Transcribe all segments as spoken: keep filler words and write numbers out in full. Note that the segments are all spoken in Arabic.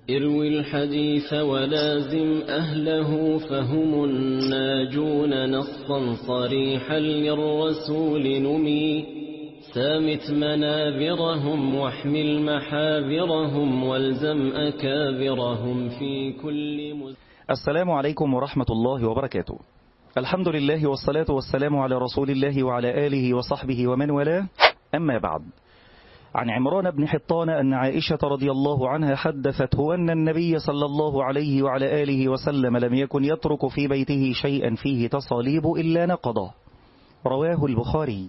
اروي الحديث ولازم أهله فهم الناجون نصا صريحا للرسول نمي سامت منابرهم واحمل محابرهم والزم أكابرهم في كل مز... السلام عليكم ورحمة الله وبركاته. الحمد لله والصلاة والسلام على رسول الله وعلى آله وصحبه ومن والاه، أما بعد. عن عمران بن حطان أن عائشة رضي الله عنها حدثته أن النبي صلى الله عليه وعلى آله وسلم لم يكن يترك في بيته شيئا فيه تصاليب إلا نقضه، رواه البخاري.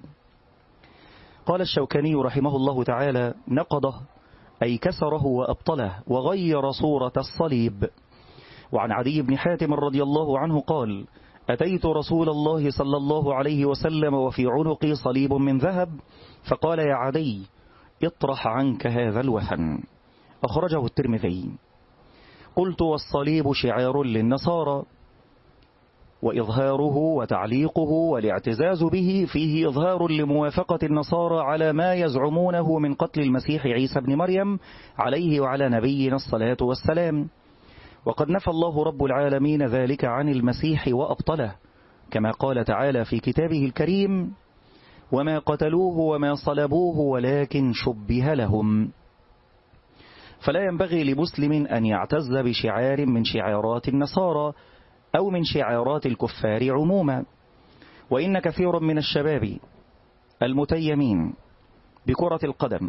قال الشوكاني رحمه الله تعالى: نقضه أي كسره وأبطله وغير صورة الصليب. وعن عدي بن حاتم رضي الله عنه قال: أتيت رسول الله صلى الله عليه وسلم وفي عنقي صليب من ذهب، فقال: يا عدي اطرح عنك هذا الوثن، أخرجه الترمذي. قلت: والصليب شعار للنصارى، وإظهاره وتعليقه والاعتزاز به فيه إظهار لموافقة النصارى على ما يزعمونه من قتل المسيح عيسى بن مريم عليه وعلى نبينا الصلاة والسلام. وقد نفى الله رب العالمين ذلك عن المسيح وأبطله، كما قال تعالى في كتابه الكريم: وما قتلوه وما صلبوه ولكن شبه لهم. فلا ينبغي لمسلم أن يعتز بشعار من شعارات النصارى أو من شعارات الكفار عموما. وإن كثيرا من الشباب المتيمين بكرة القدم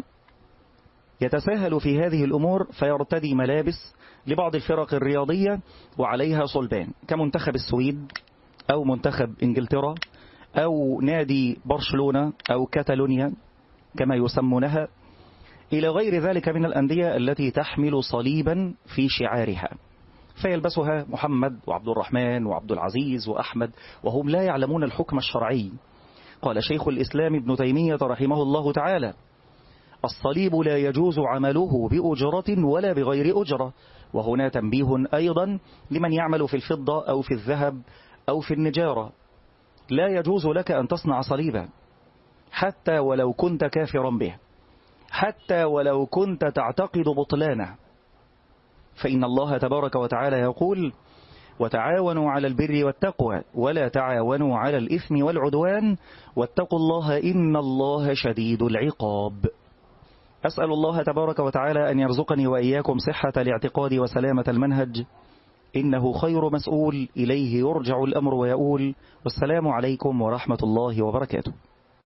يتساهل في هذه الأمور فيرتدي ملابس لبعض الفرق الرياضية وعليها صلبان، كمنتخب السويد أو منتخب إنجلترا أو نادي برشلونة أو كاتالونيا كما يسمونها، إلى غير ذلك من الأندية التي تحمل صليبا في شعارها، فيلبسها محمد وعبد الرحمن وعبد العزيز وأحمد وهم لا يعلمون الحكم الشرعي. قال شيخ الإسلام ابن تيمية رحمه الله تعالى: الصليب لا يجوز عمله بأجرة ولا بغير أجرة. وهنا تنبيه أيضا لمن يعمل في الفضة أو في الذهب أو في النجارة: لا يجوز لك أن تصنع صليبا حتى ولو كنت كافرا به، حتى ولو كنت تعتقد بطلانه، فإن الله تبارك وتعالى يقول: وتعاونوا على البر والتقوى ولا تعاونوا على الإثم والعدوان واتقوا الله إن الله شديد العقاب. أسأل الله تبارك وتعالى أن يرزقني وإياكم صحة الاعتقاد وسلامة المنهج، إنه خير مسؤول إليه يرجع الأمر ويقول. والسلام عليكم ورحمة الله وبركاته.